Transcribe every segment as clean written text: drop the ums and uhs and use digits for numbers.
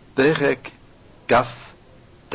פרק כ"ט.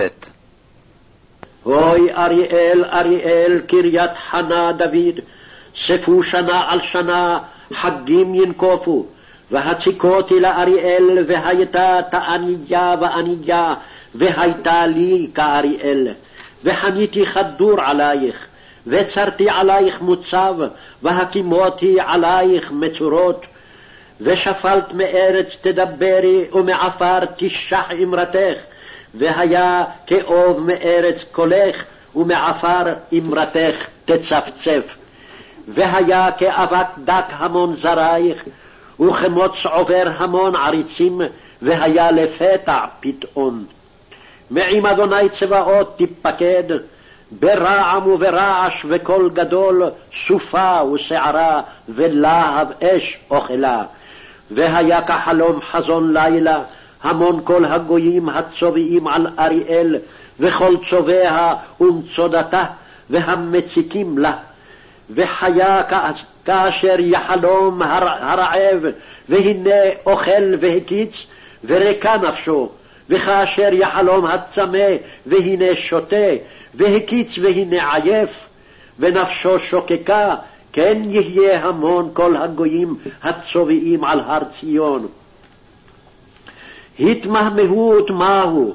הוי אריאל אריאל קריית חנה דוד, ספו שנה על שנה, חגים ינקופו, והציקותי לאריאל, והייתה תעניה ועניה, והייתה לי כאריאל. וחניתי חדור עלייך, וצרתי עלייך מוצב, והקימותי עלייך מצורות. ושפלת מארץ תדברי, ומעפר תשח אמרתך, והיה כאוב מארץ קולך, ומעפר אמרתך תצפצף. והיה כאבק דק המון זרייך, וכמוץ עובר המון עריצים, והיה לפתע פתאום. מעם אדוני צבאות תפקד, ברעם וברעש וקול גדול, סופה ושערה, ולהב אש אוכלה. והיה כחלום חזון לילה, המון כל הגויים הצובעים על אריאל, וכל צוביה ומצודתה, והמציקים לה. וחיה כאשר יחלום הרעב, והנה אוכל והקיץ, וריקה נפשו. וכאשר יחלום הצמא, והנה שותה, והקיץ והנה עייף, ונפשו שוקקה, כן יהיה המון כל הגויים הצובעים על הר ציון. התמהמהו ותמהו,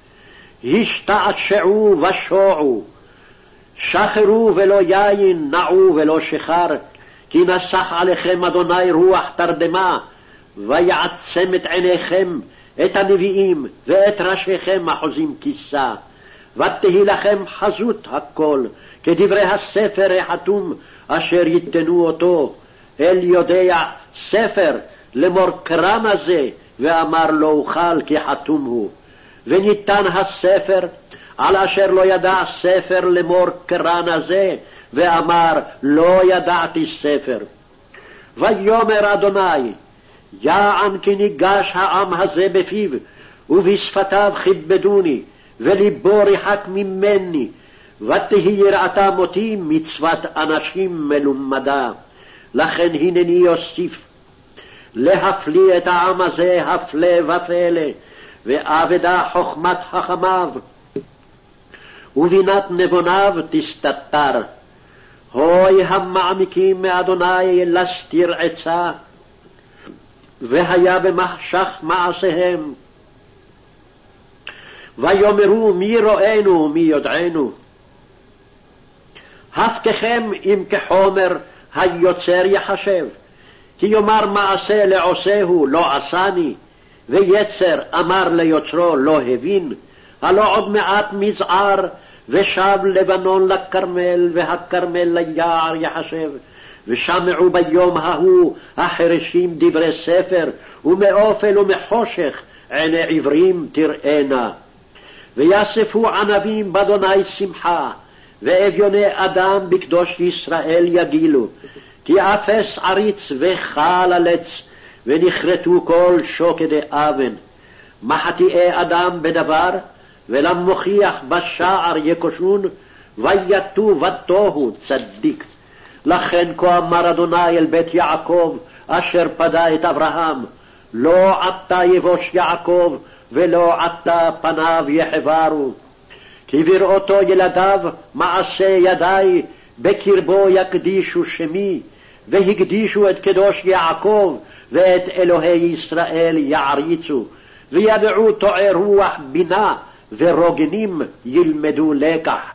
השתעשעו ושועו, שחרו ולא יין, נעו ולא שחר, כי נסח עליכם אדוני רוח תרדמה, ויעצם את עיניכם, את הנביאים, ואת ראשיכם אחוזים כיסה. ותהי לכם חזות הכל, כדברי הספר החתום, אשר ייתנו אותו. אל יודע ספר לאמור קרא זה, ואמר לא אוכל כי חתום הוא. וניתן הספר על אשר לא ידע ספר לאמור קרא זה, ואמר לא ידעתי ספר. ויאמר אדוני, יען כי ניגש העם הזה בפיו, ובשפתיו כיבדוני, וליבו רחק ממני, ותהי יראתה מותי מצוות אנשים מלומדה. לכן הנני יוסיף להפליא את העם הזה הפלא ופלא, ואבדה חוכמת חכמיו, ובינת נבוניו תסתתר. הוי המעמיקים מאדוני לסתיר עצה, והיה במחשך מעשיהם. ויאמרו מי רואינו מי יודענו. הפככם אם כחומר היוצר יחשב, כי יאמר מעשה לעושהו לא עשני, ויצר אמר ליוצרו לא הבין. הלא עוד מעט מזער, ושב לבנון לכרמל, והכרמל ליער יחשב. ושמעו ביום ההוא החרשים דברי ספר, ומאופל ומחושך עיני עברים תראינה. ויאספו ענבים באדוני שמחה, ואביוני אדם בקדוש ישראל יגילו. כי אפס עריץ וחל עלץ, ונכרתו כל שוקדי אבן. מחטיאי אדם בדבר, ולמוכיח בשער יקושון, ויתו ותוהו צדיק. לכן כה אמר אדוני אל בית יעקב, אשר פדה את אברהם, לא עתה יבוש יעקב, ולא עתה פניו יחברו. כי בראותו ילדיו מעשה ידי, בקרבו יקדישו שמי, והקדישו את קדוש יעקב, ואת אלוהי ישראל יעריצו. וידעו טועי רוח בינה, ורוגנים ילמדו לקח.